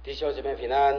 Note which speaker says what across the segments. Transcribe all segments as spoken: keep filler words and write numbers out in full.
Speaker 1: 弟兄姐妹平安。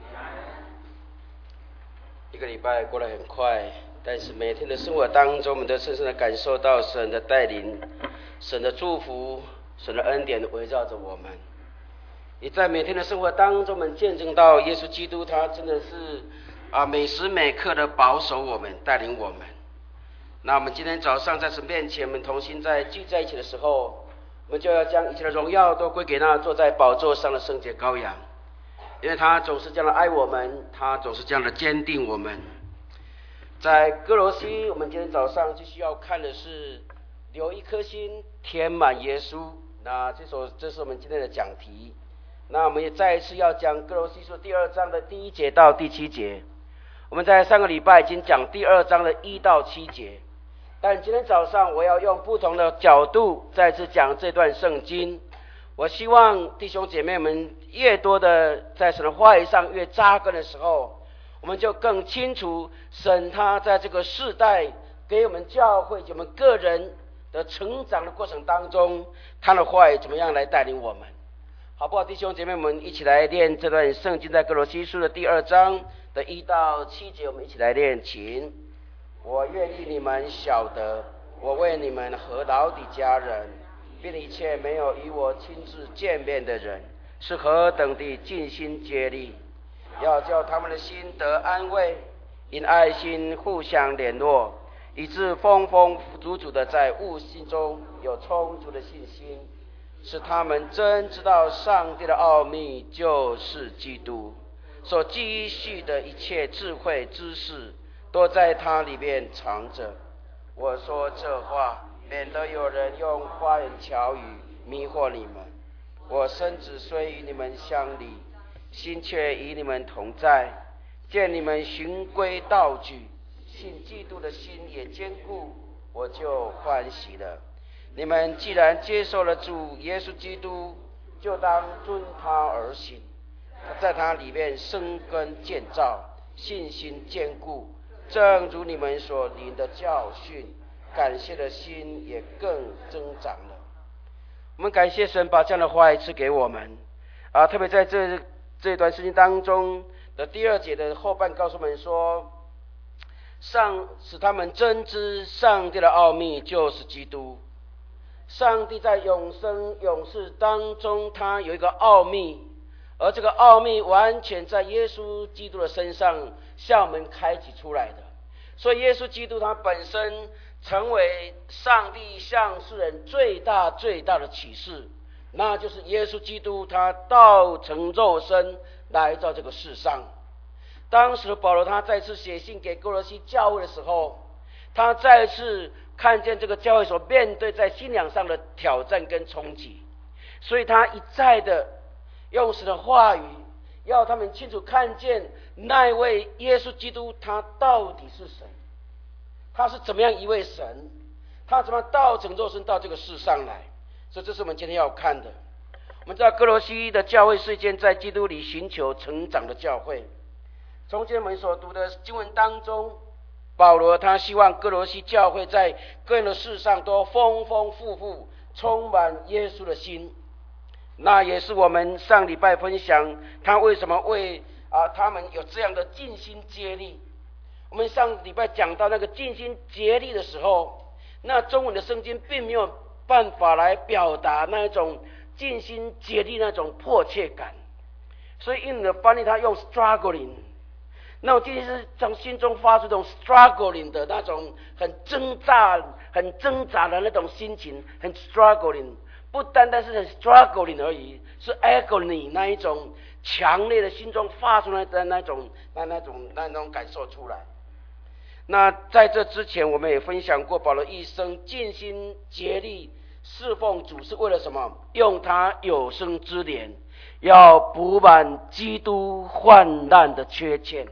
Speaker 1: 一个礼拜过得很快，但是每天的生活当中，我们都深深的感受到神的带领、神的祝福、神的恩典围绕着我们。也在每天的生活当中，我们见证到耶稣基督，他真的是啊每时每刻的保守我们、带领我们。那我们今天早上在神面前，我们同心在聚在一起的时候，我们就要将一切的荣耀都归给那坐在宝座上的圣洁羔羊。因为他总是这样的爱我们，他总是这样的坚定我们。在歌罗西，我们今天早上继续要看的是留一颗心填满耶稣。那这首这是我们今天的讲题。那我们也再一次要讲歌罗西书第二章的第一节到第七节。我们在上个礼拜已经讲第二章的一到七节，但今天早上我要用不同的角度再次讲这段圣经。我希望弟兄姐妹们越多的在神的话语上越扎根的时候，我们就更清楚神他在这个世代给我们教会我们个人的成长的过程当中，他的话语怎么样来带领我们，好不好？弟兄姐妹们一起来念这段圣经，在歌罗西书的第二章的一到七节，我们一起来念。请我愿意你们晓得，我为你们和劳的家人并一切没有与我亲自见面的人，是何等的尽心竭力，要叫他们的心得安慰，因爱心互相联络，以致丰丰足足的在悟性中有充足的信心，使他们真知道上帝的奥秘就是基督，所积蓄的一切智慧知识都在他里面藏着。我说这话，免得有人用花言巧语迷惑你们。我身子虽与你们相离，心却与你们同在。见你们循规蹈矩，信基督的心也坚固，我就欢喜了。你们既然接受了主耶稣基督，就当遵他而行，在他里面生根建造，信心坚固，正如你们所领的教训，感谢的心也更增长了。我们感谢神把这样的话语赐给我们啊！特别在这这段圣经当中的第二节的后半告诉我们说，上使他们真知上帝的奥秘就是基督。上帝在永生永世当中，他有一个奥秘，而这个奥秘完全在耶稣基督的身上向我们开启出来的。所以耶稣基督他本身成为上帝向世人最大最大的启示，那就是耶稣基督他道成肉身来到这个世上。当时保罗他再次写信给歌罗西教会的时候，他再次看见这个教会所面对在信仰上的挑战跟冲击，所以他一再的用神的话语要他们清楚看见那一位耶稣基督他到底是谁，他是怎么样一位神，他怎么道成肉身到这个世上来。所以这是我们今天要看的。我们知道歌罗西的教会是一间在基督里寻求成长的教会。从今天我们所读的经文当中，保罗他希望歌罗西教会在各样的事上都丰丰富富，充满耶稣的心。那也是我们上礼拜分享他为什么为啊他们有这样的尽心竭力。我们上礼拜讲到那个尽心竭力的时候，那中文的圣经并没有办法来表达那一种尽心竭力那种迫切感，所以英文的翻译他用 struggling， 那种尽心是从心中发出这种 struggling 的那种很挣扎很挣扎的那种心情，很 struggling， 不单单是很 struggling 而已，是 agony 那一种强烈的心中发出来的那种那那种那种感受出来。那在这之前我们也分享过，保罗一生尽心竭力侍奉主是为了什么？用他有生之年要补满基督患难的缺欠。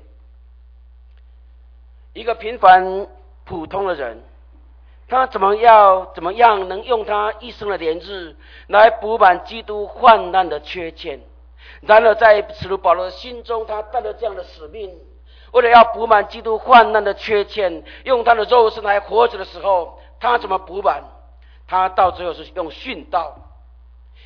Speaker 1: 一个平凡普通的人，他怎么要怎么样能用他一生的年日来补满基督患难的缺欠？然而在使徒保罗的心中，他带着这样的使命，为了要补满基督患难的缺欠，用他的肉身来活着的时候，他怎么补满？他到最后是用殉道。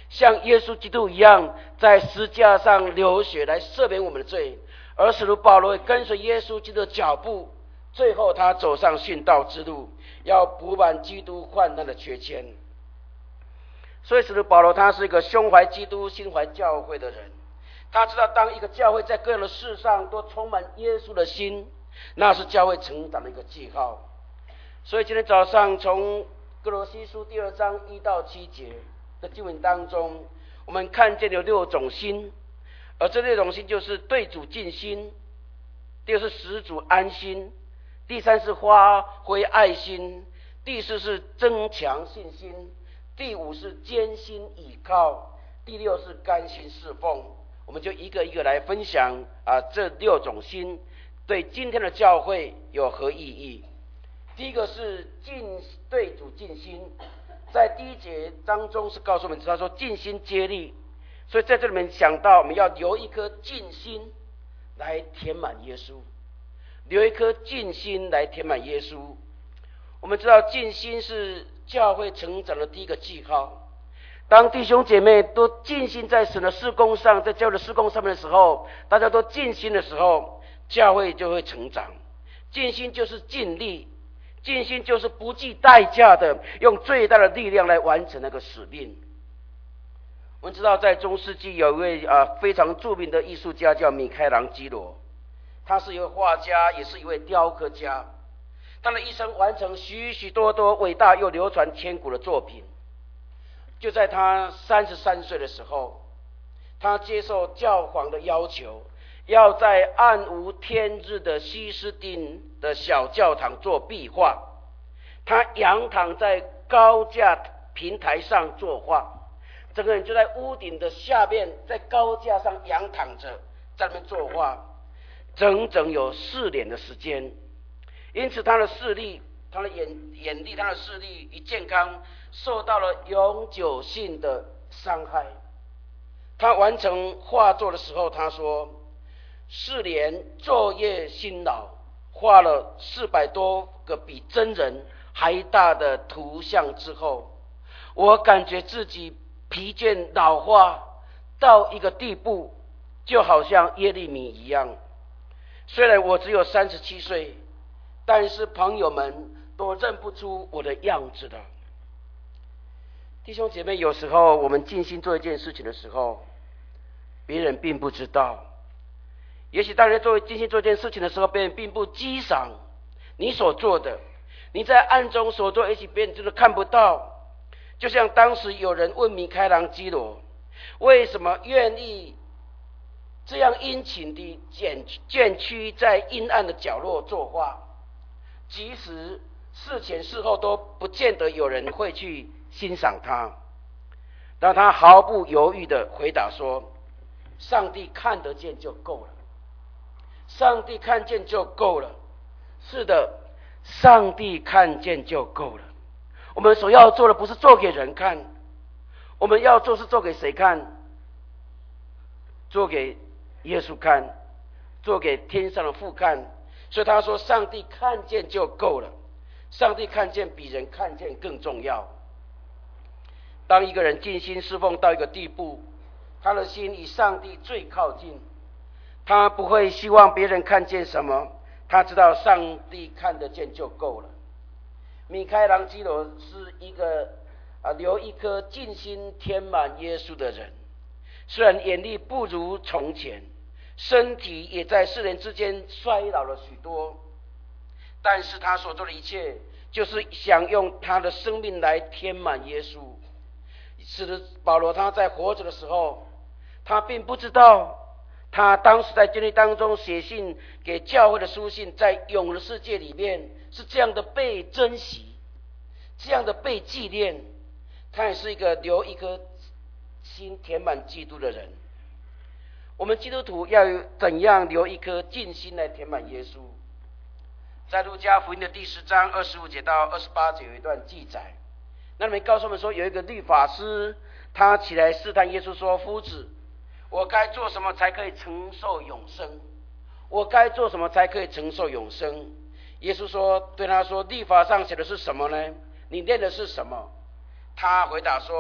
Speaker 1: 像耶稣基督一样，在十字架上流血来赦免我们的罪。而使徒保罗也跟随耶稣基督的脚步，最后他走上殉道之路，要补满基督患难的缺欠。所以使徒保罗他是一个胸怀基督、心怀教会的人。他知道，当一个教会在各样的事上都充满耶稣的心，那是教会成长的一个记号。所以今天早上从哥罗西书第二章一到七节的经文当中，我们看见有六种心，而这六种心就是对主尽心，第二是使主安心，第三是发挥爱心，第四是增强信心，第五是艰辛倚靠，第六是甘心侍奉。我们就一个一个来分享啊，这六种心对今天的教会有何意义。第一个是尽对主尽心，在第一节当中是告诉我们，他说尽心竭力，所以在这里面想到我们要留一颗尽心来填满耶稣，留一颗尽心来填满耶稣。我们知道尽心是教会成长的第一个记号。当弟兄姐妹都尽心在神的事工上，在教会的事工上面的时候，大家都尽心的时候，教会就会成长。尽心就是尽力，尽心就是不计代价的用最大的力量来完成那个使命。我们知道在中世纪有一位啊非常著名的艺术家叫米开朗基罗，他是一位画家，也是一位雕刻家。他的一生完成许许多多伟大又流传千古的作品。就在他三十三岁的时候，他接受教皇的要求，要在暗无天日的西斯丁的小教堂做壁画。他仰躺在高架平台上作画，整个人就在屋顶的下面，在高架上仰躺着，在那边作画，整整有四年的时间。因此他的视力、他的眼眼力、他的视力与健康受到了永久性的伤害。他完成画作的时候，他说：四年昼夜辛劳，画了四百多个比真人还大的图像之后，我感觉自己疲倦老化到一个地步，就好像耶利米一样。虽然我只有三十七岁，但是朋友们都认不出我的样子了。弟兄姐妹，有时候我们尽心做一件事情的时候，别人并不知道。也许当你做尽心做一件事情的时候，别人并不激赏你所做的，你在暗中所做，也许别人真的看不到。就像当时有人问米开朗基罗，为什么愿意这样殷勤地卷曲在阴暗的角落作画，即使事前事后都不见得有人会去欣赏他。但他毫不犹豫地回答说：上帝看得见就够了，上帝看见就够了。是的，上帝看见就够了。我们所要做的不是做给人看，我们要做是做给谁看？做给耶稣看，做给天上的父看。所以他说上帝看见就够了，上帝看见比人看见更重要。当一个人尽心侍奉到一个地步，他的心与上帝最靠近，他不会希望别人看见什么，他知道上帝看得见就够了。米开朗基罗是一个啊留一颗尽心填满耶稣的人，虽然眼力不如从前，身体也在四年之间衰老了许多，但是他所做的一切就是想用他的生命来填满耶稣。使得保罗他在活着的时候，他并不知道他当时在监狱当中写信给教会的书信，在永恒的世界里面是这样的被珍惜，这样的被纪念。他也是一个留一颗心填满基督的人。我们基督徒要怎样留一颗尽心来填满耶稣？在路加福音的第十章二十五节到二十八节有一段记载，那里面告诉我们说，有一个律法师，他起来试探耶稣说：夫子，我该做什么才可以承受永生？我该做什么才可以承受永生？耶稣说，对他说，律法上写的是什么呢？你念的是什么？他回答说：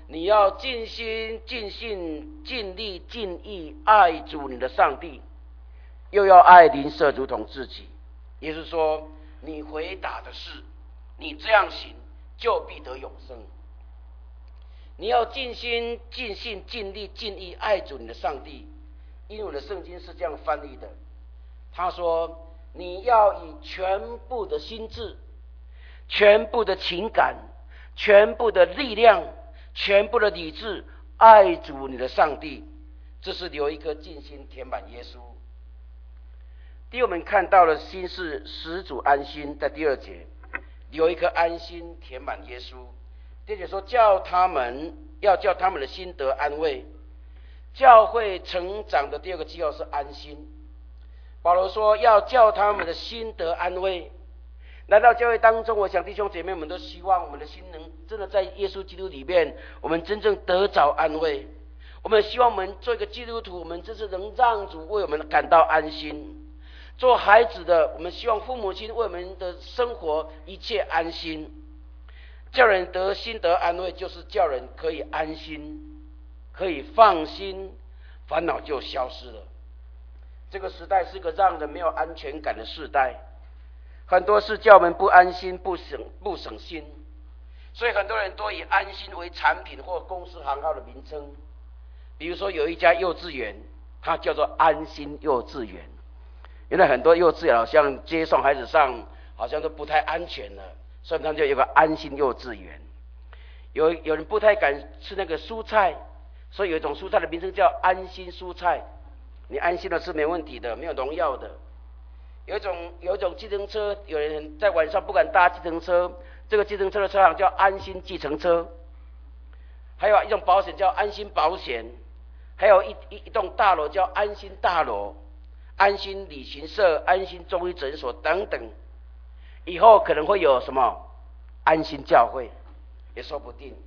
Speaker 1: 你要尽心、尽性、尽力、尽意爱主你的上帝，又要爱邻舍如同自己。也就是说，你回答的是，你这样行就必得永生。你要尽心、尽性、尽力、尽意爱主你的上帝。因为我的圣经是这样翻译的，他说你要以全部的心智、全部的情感、全部的力量、全部的理智爱主你的上帝，这是留一颗尽心填满耶稣。第二，我们看到了心是使主安心，在第二节留一颗安心填满耶稣。第二节说叫他们要叫他们的心得安慰。教会成长的第二个记号是安心。保罗说要叫他们的心得安慰。来到教会当中，我想弟兄姐妹们都希望我们的心能真的在耶稣基督里面，我们真正得着安慰。我们希望我们做一个基督徒，我们真是能让主为我们感到安心。做孩子的，我们希望父母亲为我们的生活一切安心。叫人得心得安慰，就是叫人可以安心，可以放心，烦恼就消失了。这个时代是个让人没有安全感的时代，很多事叫我们不安心、不省不省心，所以很多人都以安心为产品或公司行号的名称。比如说有一家幼稚园，它叫做安心幼稚园。原来很多幼稚园好像接送孩子上，好像都不太安全了，所以他们就有个安心幼稚园。有有人不太敢吃那个蔬菜，所以有一种蔬菜的名称叫安心蔬菜，你安心的吃没问题的，没有农药的。有一种有一种计程车，有人在晚上不敢搭计程车，这个计程车的车行叫安心计程车。还有一种保险叫安心保险，还有一一一栋大楼叫安心大楼、安心旅行社、安心中医诊所等等。以后可能会有什么安心教会，也说不定。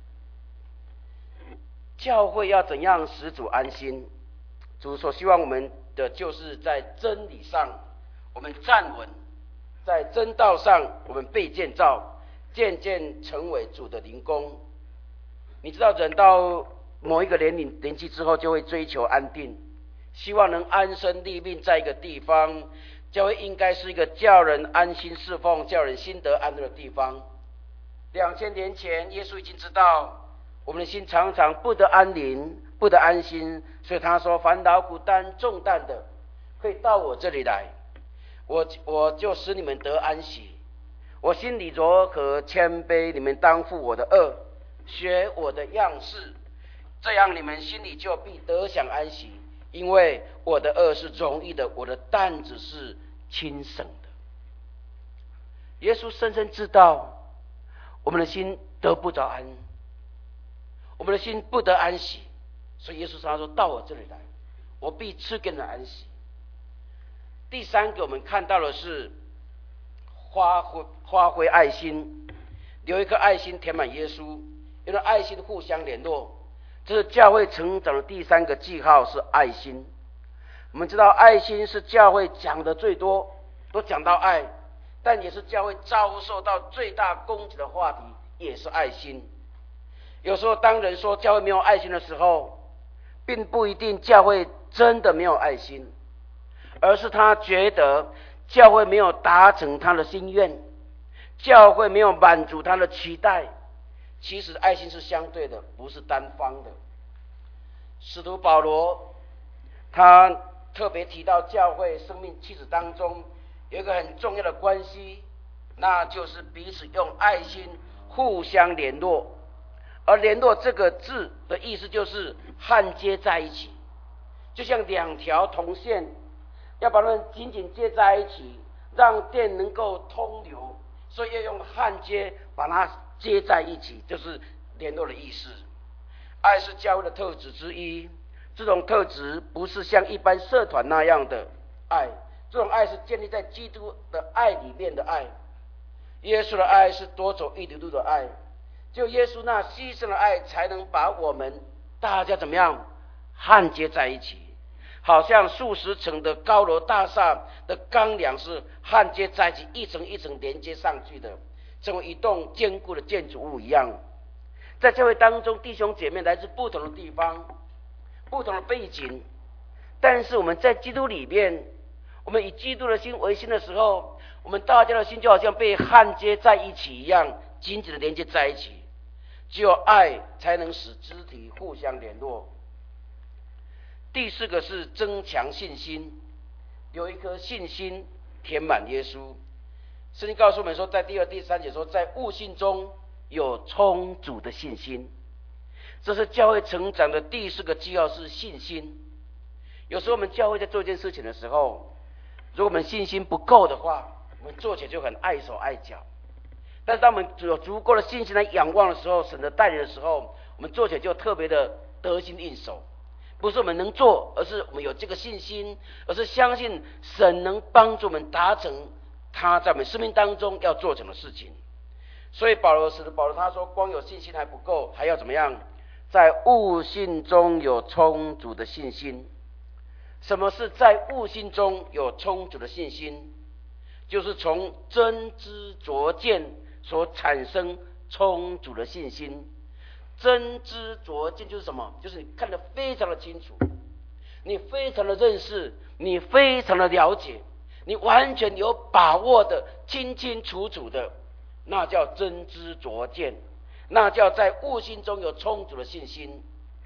Speaker 1: 教会要怎样使主安心？主所希望我们的就是在真理上我们站稳，在真道上我们被建造，渐渐成为主的灵宫。你知道人到某一个年龄年纪之后，就会追求安定，希望能安身立命在一个地方。教会应该是一个叫人安心侍奉、叫人心得安乐的地方。两千年前，耶稣已经知道我们的心常常不得安宁、不得安心，所以他说：“凡劳苦担重担的，可以到我这里来，我我就使你们得安息。我心里柔和谦卑，你们当负我的恶，学我的样式，这样你们心里就必得享安息。因为我的恶是容易的，我的担子是轻省的。”耶稣深深知道我们的心得不着安，我们的心不得安息，所以耶稣常说：“到我这里来，我必赐给你们安息。”第三个我们看到的是发挥发挥爱心，留一颗爱心填满耶稣，因为爱心互相联络。这是教会成长的第三个记号，是爱心。我们知道爱心是教会讲的最多，都讲到爱，但也是教会遭受到最大攻击的话题，也是爱心。有时候当人说教会没有爱心的时候，并不一定教会真的没有爱心，而是他觉得教会没有达成他的心愿，教会没有满足他的期待。其实爱心是相对的，不是单方的。使徒保罗他特别提到教会生命气质当中有一个很重要的关系，那就是彼此用爱心互相联络。而联络这个字的意思就是焊接在一起，就像两条铜线要把它们紧紧接在一起，让电能够通流，所以要用焊接把它接在一起，就是联络的意思。爱是教会的特质之一，这种特质不是像一般社团那样的爱，这种爱是建立在基督的爱里面的爱。耶稣的爱是多走一里路的爱，就耶稣那牺牲的爱才能把我们大家怎么样焊接在一起，好像数十层的高楼大厦的钢梁是焊接在一起，一层一层连接上去的，成为一栋坚固的建筑物一样。 在教会当中，弟兄姐妹来自不同的地方，不同的背景，但是我们在基督里面，我们以基督的心为心的时候，我们大家的心就好像被焊接在一起一样，紧紧的连接在一起。只有爱才能使肢体互相联络。第四个是增强信心，有一颗信心填满耶稣。圣经告诉我们说，在第二、第三节说，在悟性中有充足的信心。这是教会成长的第四个记号，是信心。有时候我们教会在做一件事情的时候，如果我们信心不够的话，我们做起来就很碍手碍脚。但是当我们有足够的信心来仰望的时候，神的带领的时候，我们做起来就特别的得心应手。不是我们能做，而是我们有这个信心，而是相信神能帮助我们达成他在我们生命当中要做成的事情。所以保罗使徒保罗他说，光有信心还不够，还要怎么样？在悟性中有充足的信心。什么是在悟性中有充足的信心？就是从真知灼见所产生充足的信心。真知灼见就是什么？就是你看得非常的清楚，你非常的认识，你非常的了解，你完全有把握的清清楚楚的，那叫真知灼见，那叫在悟性中有充足的信心。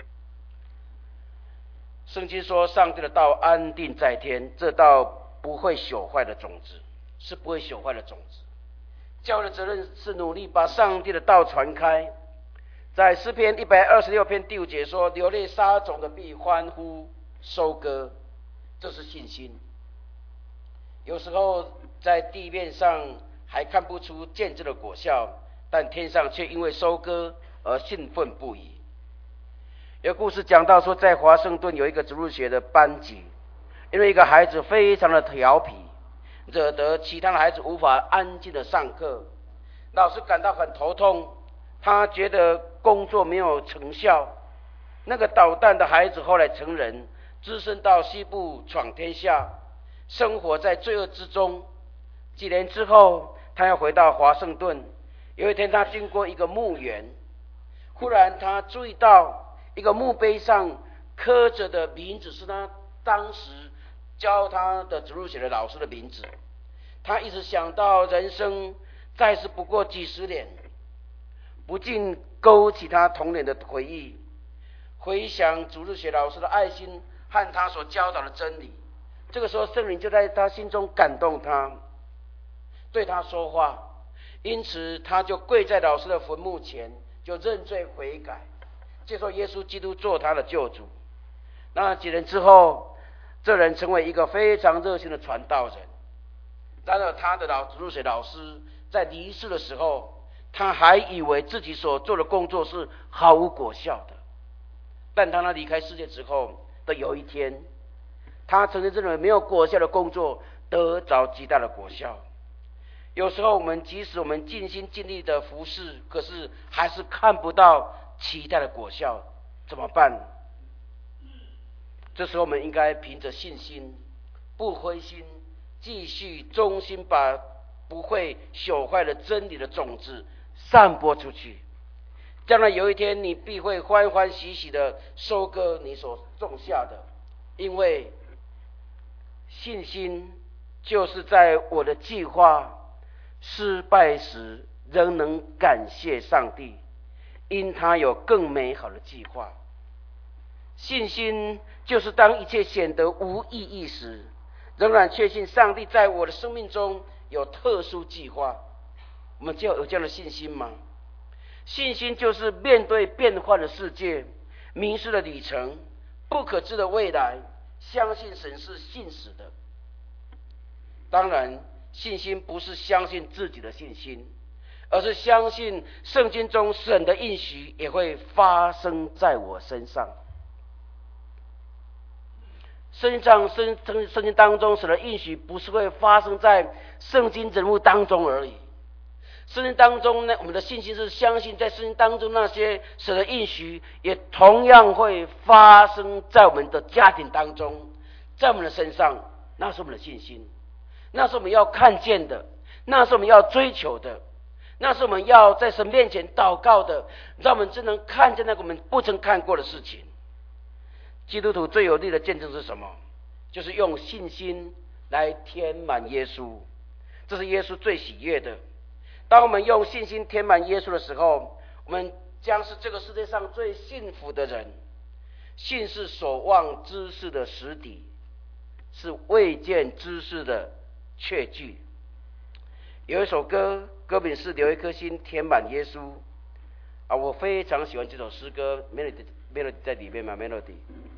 Speaker 1: 圣经说，上帝的道安定在天，这道不会朽坏的种子，是不会朽坏的种子。教会的责任是努力把上帝的道传开。在诗篇一百二十六篇第五节说，流泪撒种的必欢呼收割，这是信心。有时候在地面上还看不出见证的果效，但天上却因为收割而兴奋不已。有故事讲到说，在华盛顿有一个植物学的班级，因为一个孩子非常的调皮，惹得其他的孩子无法安静的上课，老师感到很头痛，他觉得工作没有成效。那个捣蛋的孩子后来成人，只身到西部闯天下，生活在罪恶之中。几年之后，他要回到华盛顿。有一天，他经过一个墓园，忽然他注意到一个墓碑上刻着的名字是他当时教他的植物学的老师的名字。他一直想到人生再是不过几十年，不禁勾起他童年的回忆，回想主日学老师的爱心和他所教导的真理。这个时候，圣灵就在他心中感动他，对他说话。因此他就跪在老师的坟墓前，就认罪悔改，接受耶稣基督做他的救主。那几年之后，这人成为一个非常热心的传道人。然而他的老主日学老师在离世的时候，他还以为自己所做的工作是毫无果效的。但当他离开世界之后的有一天，他曾经认为没有果效的工作得着极大的果效。有时候我们即使我们尽心尽力的服侍，可是还是看不到期待的果效，怎么办？这时候我们应该凭着信心，不灰心，继续忠心把不会朽坏的真理的种子散播出去。将来有一天，你必会欢欢喜喜的收割你所种下的，因为信心就是在我的计划失败时仍能感谢上帝，因他有更美好的计划。信心就是当一切显得无意义时，仍然确信上帝在我的生命中有特殊计划。我们就有这样的信心吗？信心就是面对变幻的世界、迷失的旅程、不可知的未来，相信神是信实的。当然，信心不是相信自己的信心，而是相信圣经中神的应许也会发生在我身上。圣经上圣圣圣经当中神的应许不是会发生在圣经人物当中而已。圣经当中呢，我们的信心是相信在圣经当中那些神的应许也同样会发生在我们的家庭当中，在我们的身上，那是我们的信心。那是我们要看见的，那是我们要追求的， 那是我们要在神面前祷告的，让我们真能看见那个我们不曾看过的事情。基督徒最有力的见证是什么？就是用信心来填满耶稣，这是耶稣最喜悦的。当我们用信心填满耶稣的时候，我们将是这个世界上最幸福的人。信是所望之事的实底，是未见之事的确据。有一首歌，歌名是留一颗心填满耶稣啊，我非常喜欢这首诗歌。 melody melody 在里面吗 melody？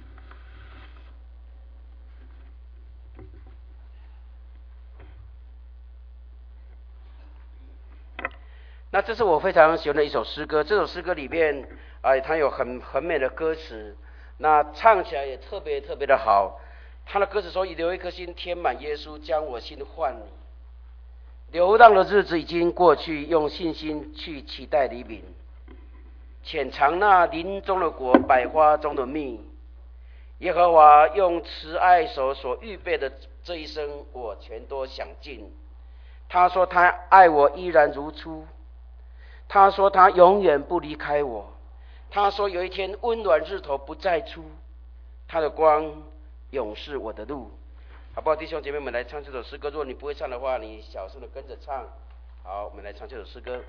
Speaker 1: 那这是我非常喜欢的一首诗歌。这首诗歌里面啊、呃，它有很很美的歌词，那唱起来也特别特别的好。他的歌词说：“留一颗心填满耶稣，将我心换你。流浪的日子已经过去，用信心去期待黎明。浅尝那林中的果，百花中的蜜。耶和华用慈爱手所预备的这一生，我全都享尽。他说他爱我依然如初，他说他永远不离开我。他说有一天温暖日头不再出，他的光永是我的路。”好不好，弟兄姐妹们，来唱这首诗歌。如果你不会唱的话，你小声的跟着唱。好，我们来唱这首诗歌。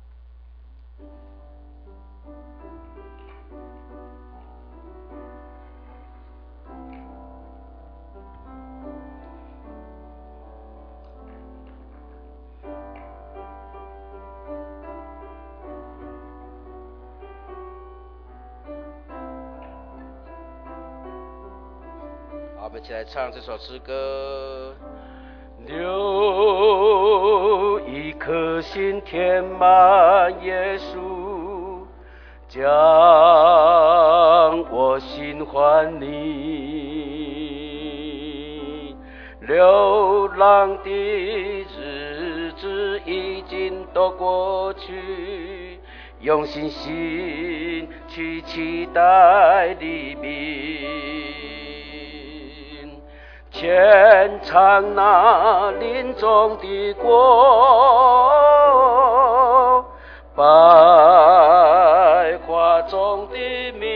Speaker 1: 好，我们一起来唱这首诗歌。留一颗心填满耶稣，将我心还你。流浪的日子已经都过去，用信心去期待黎明。浅尝那林中的果，百花中的蜜。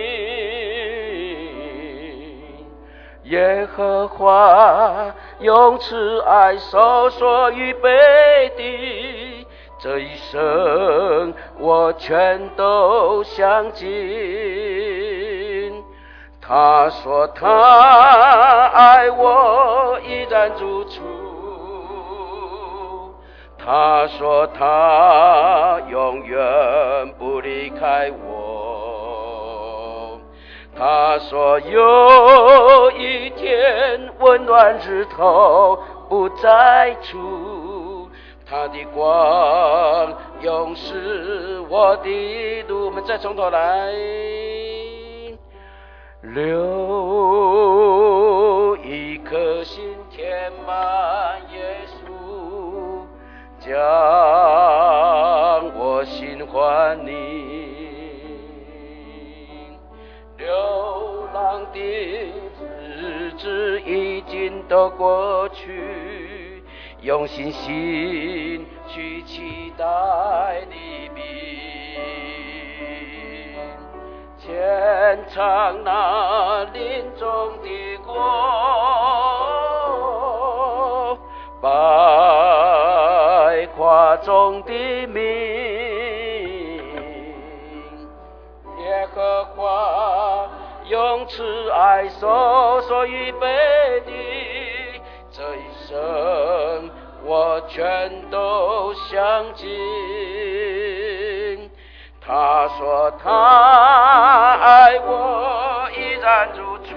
Speaker 1: 耶和华用慈爱手所预备的这一生，我全都享尽。他说他爱我依然如初，他说他永远不离开我。他说有一天温暖日头不再出，他的光永是我的路。我们再从头来。留一颗心填满耶稣，将我心还你。流浪的日子已经都过去，用信心去期待黎明。浅尝那林中的果，百花中的蜜。耶和华用慈爱手所预备的这一生，我全都享尽。他说他爱我依然如初，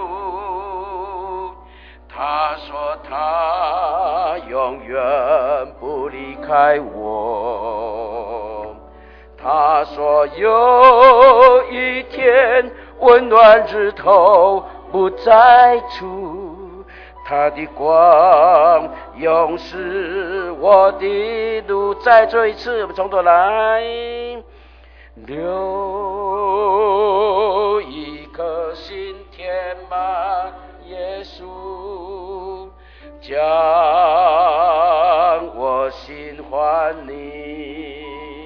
Speaker 1: 他说他永远不离开我。他说有一天温暖日头不再出，他的光永是我的路。再做一次，我们从头来。留一颗心填满耶稣，将我心心欢宁。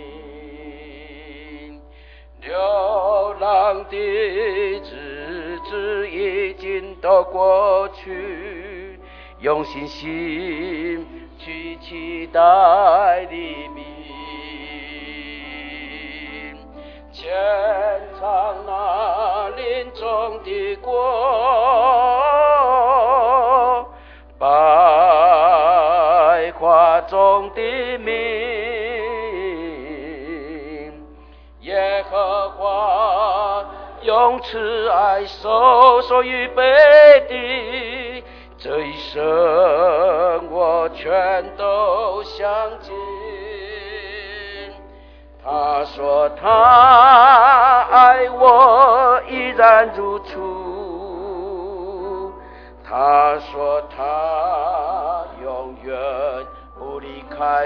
Speaker 1: 流浪的日子已经都过去，用信心去期待黎明。浅尝那林中的果，百花中的名，耶和华用慈爱手所预备的，这一生我全都相信。他说他爱我依然如初，他说他永远不离开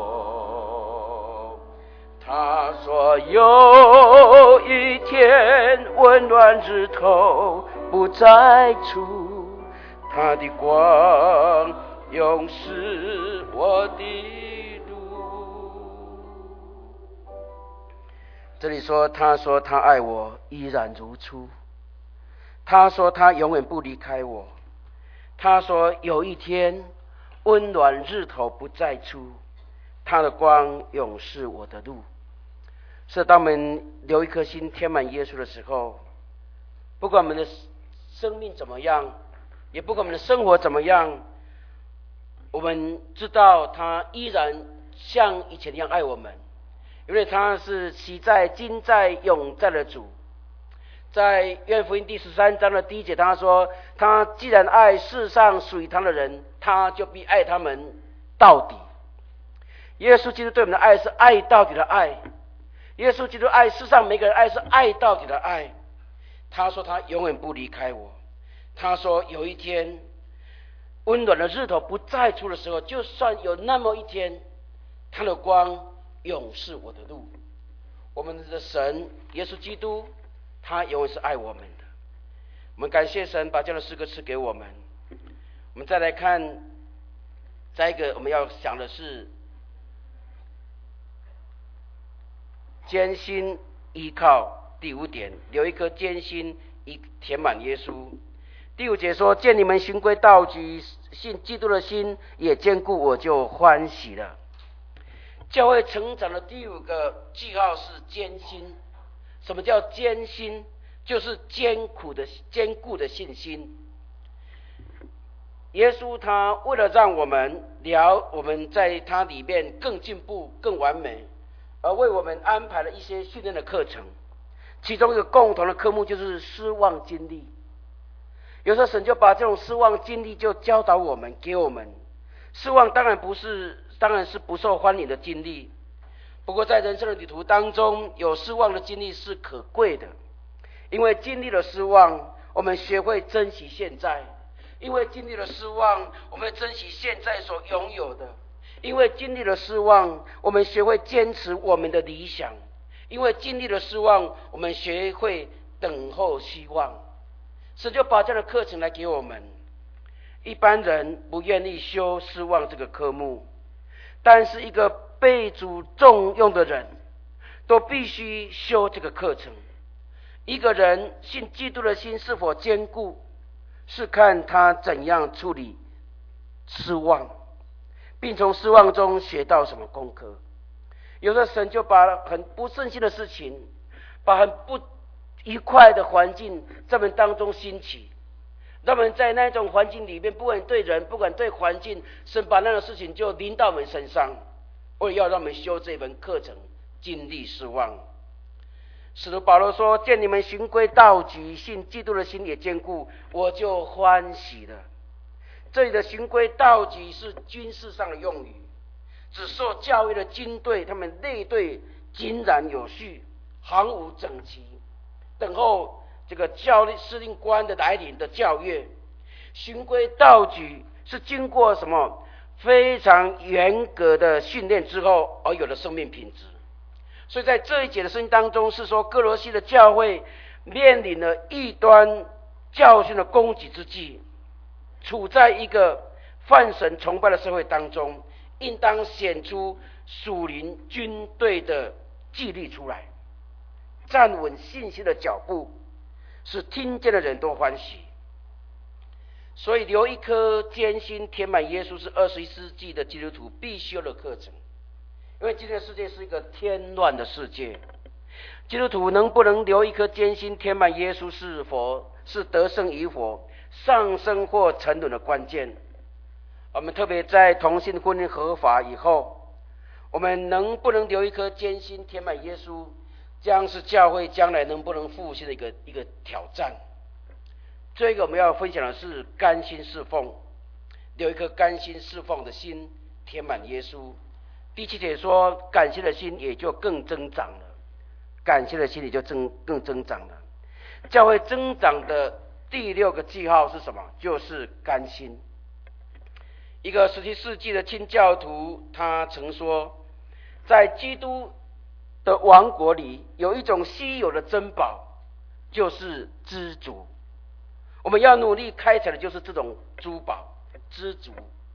Speaker 1: 我，他说有一天温暖日头不再出，他的光永是我的路。这里说，他说他爱我依然如初，他说他永远不离开我，他说有一天温暖日头不再出，他的光永是我的路。是当我们留一颗心填满耶稣的时候，不管我们的生命怎么样，也不管我们的生活怎么样，我们知道他依然像以前一样爱我们，因为他是昔在今在永在的主。在约翰福音第十三章的第一节，他说他既然爱世上属于他的人，他就必爱他们到底。耶稣基督对我们的爱是爱到底的爱，耶稣基督爱世上每个人爱是爱到底的爱。他说他永远不离开我，他说有一天温暖的日头不再出的时候，就算有那么一天，他的光永是我的路。我们的神耶稣基督，他永远是爱我们的。我们感谢神把这样的诗歌赐给我们。我们再来看，再一个我们要想的是艰辛依靠。第五点，留一颗艰辛以填满耶稣。第五节说，见你们循规蹈矩，信基督的心也坚固，我就欢喜了。教会成长的第五个记号是艰辛。什么叫艰辛？就是艰苦的坚固的信心。耶稣他为了让我们聊我们在他里面更进步更完美，而为我们安排了一些训练的课程，其中一个共同的科目就是失望经历。有时候神就把这种失望经历就教导我们，给我们。失望当然不是当然是不受欢迎的经历，不过在人生的旅途当中，有失望的经历是可贵的。因为经历了失望，我们学会珍惜现在；因为经历了失望，我们珍惜现在所拥有的；因为经历了失望，我们学会坚持我们的理想；因为经历了失望，我们学会等候希望。神就把这样的课程来给我们。一般人不愿意修失望这个科目，但是一个被主重用的人都必须修这个课程。一个人信基督的心是否坚固，是看他怎样处理失望，并从失望中学到什么功课。有的神就把很不顺心的事情，把很不愉快的环境在我们当中兴起，让我们在那种环境里面，不管对人，不管对环境，神把那种事情就临到我们身上，为了要让我们修这门课程，经历失望。使徒保罗说，见你们循规蹈矩，信基督的心也坚固，我就欢喜了。这里的循规蹈矩是军事上的用语，指受教育的军队，他们列队井然有序，行伍整齐，等候这个教司令官的来临的校阅。循规蹈矩是经过什么非常严格的训练之后而有的生命品质。所以在这一节的圣经当中，是说哥罗西的教会面临了异端教训的攻击之际，处在一个泛神崇拜的社会当中， 应当显出属灵军队的纪律出来，站稳信心的脚步，使听见的人都欢喜。所以留一颗艰辛填满耶稣是二十一世纪的基督徒必修的课程。因为今天的世界是一个添乱的世界，基督徒能不能留一颗艰辛填满耶稣是否是得胜与否、上升或沉沦的关键。我们特别在同性婚姻合法以后，我们能不能留一颗艰辛填满耶稣，将是教会将来能不能复兴的一个一个挑战。这个我们要分享的是甘心侍奉，留一颗甘心侍奉的心，填满耶稣。第七节说，感谢的心也就更增长了，感谢的心也就增更增长了。教会增长的第六个记号是什么？就是甘心。一个十七世纪的清教徒，他曾说，在基督的王国里，有一种稀有的珍宝，就是知足。我们要努力开采的就是这种珠宝，知足。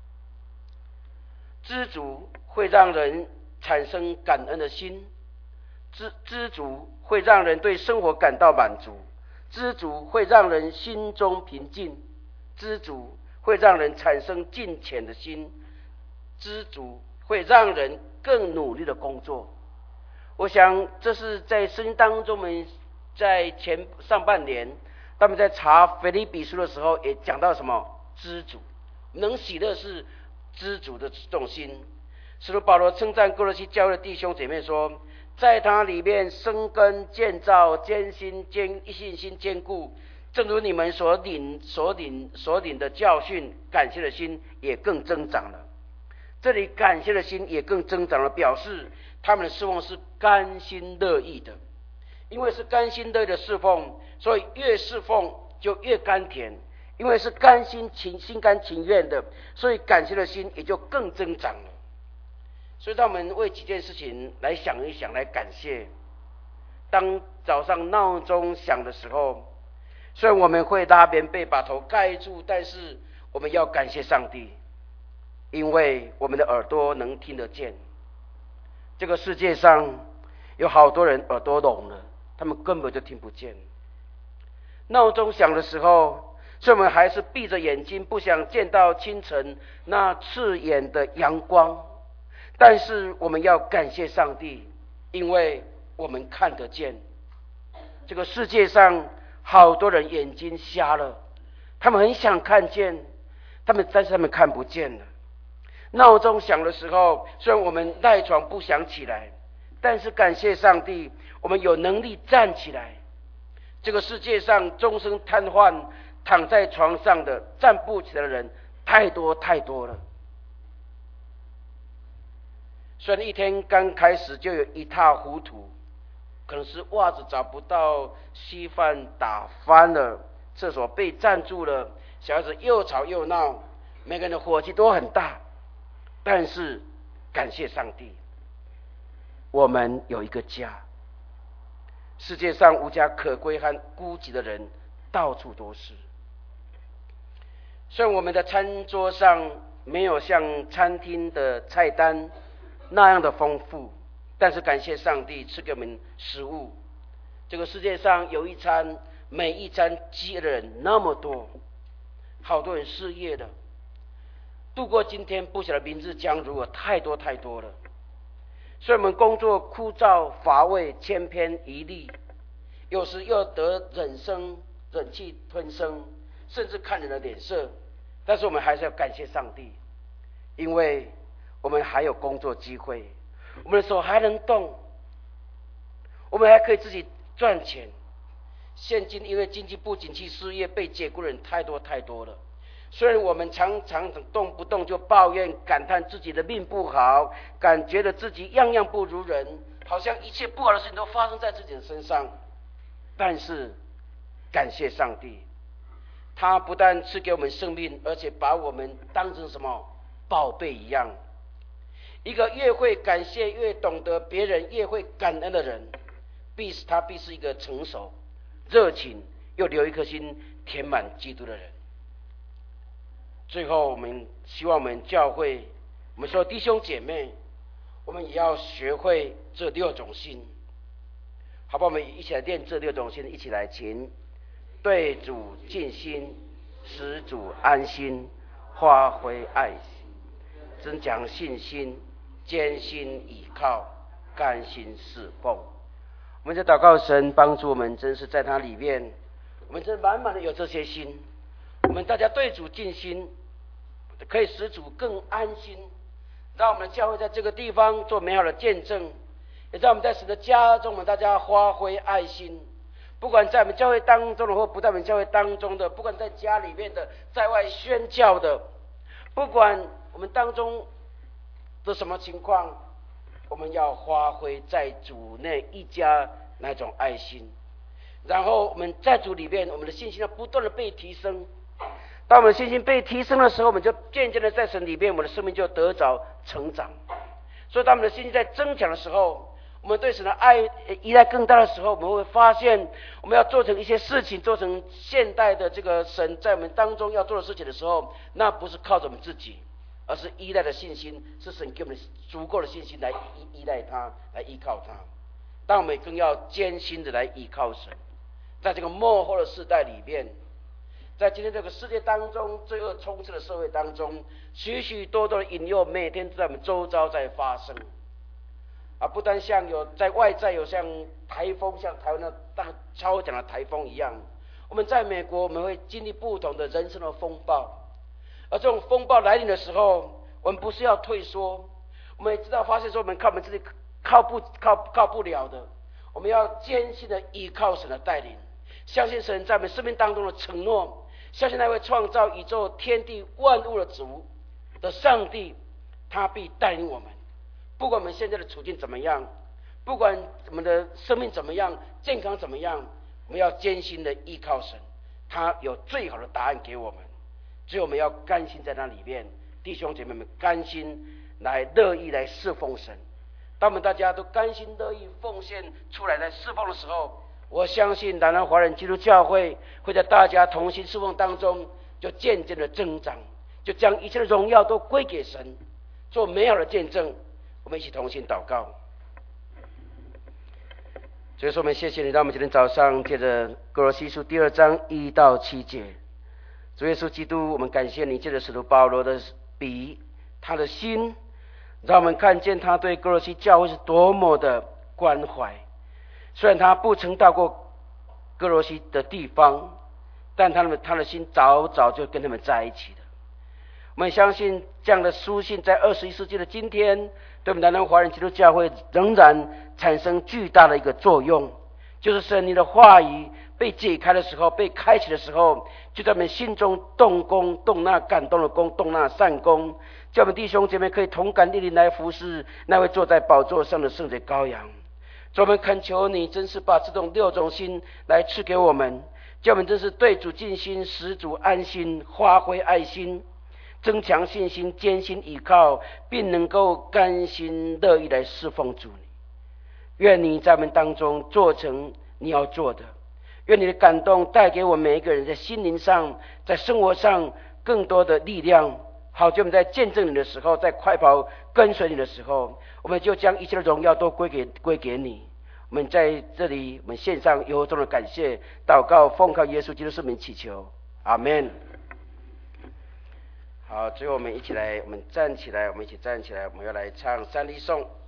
Speaker 1: 知足会让人产生感恩的心，知知足会让人对生活感到满足，知足会让人心中平静，知足会让人产生敬虔的心，知足会让人更努力的工作。我想这是在圣经当中，我们在前上半年他们在查腓立比书的时候也讲到什么？知足，能喜乐是知足的这种心。使徒保罗称赞哥罗西教会的弟兄姐妹说，在他里面生根建造，坚心坚信心坚固，正如你们所领所领所领的教训，感谢的心也更增长了。这里感谢的心也更增长了，表示他们的侍奉是甘心乐意的。因为是甘心乐意的侍奉，所以越侍奉就越甘甜。因为是甘心情心甘情愿的，所以感谢的心也就更增长了。所以当我们为几件事情来想一想，来感谢。当早上闹钟响的时候，虽然我们会拉棉被把头盖住，但是我们要感谢上帝，因为我们的耳朵能听得见。这个世界上有好多人耳朵聋了，他们根本就听不见。闹钟响的时候，所以我们还是闭着眼睛，不想见到清晨那刺眼的阳光。但是我们要感谢上帝，因为我们看得见。这个世界上好多人眼睛瞎了，他们很想看见，他们但是他们看不见了。闹钟响的时候，虽然我们赖床不想起来，但是感谢上帝，我们有能力站起来。这个世界上终身瘫痪躺在床上的站不起来的人太多太多了。虽然一天刚开始就有一塌糊涂，可能是袜子找不到，稀饭打翻了，厕所被占住了，小孩子又吵又闹，每个人的火气都很大。但是感谢上帝，我们有一个家。世界上无家可归和孤寂的人到处都是。虽然我们的餐桌上没有像餐厅的菜单那样的丰富，但是感谢上帝赐给我们食物。这个世界上有一餐每一餐饥饿的人那么多，好多人失业了，度过今天不晓得明日将如何，太多太多了。所以我们工作枯燥乏味，千篇一律，有时又得忍声忍气吞声，甚至看人的脸色。但是我们还是要感谢上帝，因为我们还有工作机会，我们的手还能动，我们还可以自己赚钱。现今因为经济不景气，失业被解雇的人太多太多了。虽然我们常常动不动就抱怨感叹自己的命不好，感觉得自己样样不如人，好像一切不好的事情都发生在自己的身上，但是感谢上帝，他不但赐给我们生命，而且把我们当成什么宝贝一样。一个越会感谢越懂得别人越会感恩的人，必是他必是一个成熟热情又留一颗心填满基督的人。最后我们希望我们教会我们说弟兄姐妹，我们也要学会这六种心，好吧？我们一起来练这六种心，一起来请对主尽心，使主安心，发挥爱心，增强信心，坚心倚靠，甘心侍奉。我们在祷告神帮助我们，真是在他里面，我们真满满的有这些心。我们大家对主尽心，可以使主更安心，让我们的教会在这个地方做美好的见证，也让我们在神的家中，我们大家发挥爱心。不管在我们教会当中的，或不在我们教会当中的，不管在家里面的，在外宣教的，不管我们当中的什么情况，我们要发挥在主内一家那种爱心，然后我们在主里面，我们的信心要不断的被提升。当我们的信心被提升的时候，我们就渐渐的在神里面，我们的生命就得着成长。所以当我们的信心在增强的时候，我们对神的爱依赖更大的时候，我们会发现，我们要做成一些事情，做成现代的这个神在我们当中要做的事情的时候，那不是靠着我们自己，而是依赖的信心，是神给我们足够的信心来依依赖他，来依靠他。但我们更要艰辛的来依靠神。在这个末后的世代里面，在今天这个世界当中，罪恶充斥的社会当中，许许多多的引诱每天都在我们周遭在发生。啊，不单像有在外在有像台风，像台湾的大超强的台风一样，我们在美国我们会经历不同的人生的风暴。而这种风暴来临的时候，我们不是要退缩，我们也知道发现说我们靠我们自己靠不靠靠不了的，我们要坚信的依靠神的带领，相信神在我们生命当中的承诺，相信那位创造宇宙天地万物的主的上帝，他必带领我们。不管我们现在的处境怎么样，不管我们的生命怎么样，健康怎么样，我们要艰辛的依靠神，他有最好的答案给我们。所以我们要甘心在那里面，弟兄姐妹们甘心来乐意来侍奉神。当我们大家都甘心乐意奉献出来来侍奉的时候，我相信南南华人基督教会会在大家同心侍奉当中，就渐渐的增长，就将一切的荣耀都归给神，做美好的见证。我们一起同心祷告。所以说我们谢谢你，让我们今天早上借着歌罗西书第二章一到七节，主耶稣基督，我们感谢你借着使徒保罗的笔，他的心，让我们看见他对歌罗西教会是多么的关怀。虽然他不曾到过歌罗西的地方，但他们他的心早早就跟他们在一起了。我们相信这样的书信在二十一世纪的今天，对我们南南华人基督教会仍然产生巨大的一个作用，就是神你的话语被解开的时候，被开启的时候，就在我们心中动工，动那感动的工，动那善工，叫我们弟兄姐妹可以同感力力来服侍那位坐在宝座上的圣洁羔羊。主，我们恳求你真是把这种六种心来赐给我们，叫我们真是对主尽心，使主安心，发挥爱心，增强信心，坚信倚靠，并能够甘心乐意来侍奉主你。愿你在我们当中做成你要做的，愿你的感动带给我们每一个人在心灵上，在生活上更多的力量，好叫我们在见证你的时候，在快跑跟随你的时候，我们就将一切的荣耀都归给归给你。我们在这里，我们献上由衷的感谢，祷告奉靠耶稣基督圣名祈求，阿们。好，最后我们一起来，我们站起来，我们一起站起来，我们要来唱三礼颂。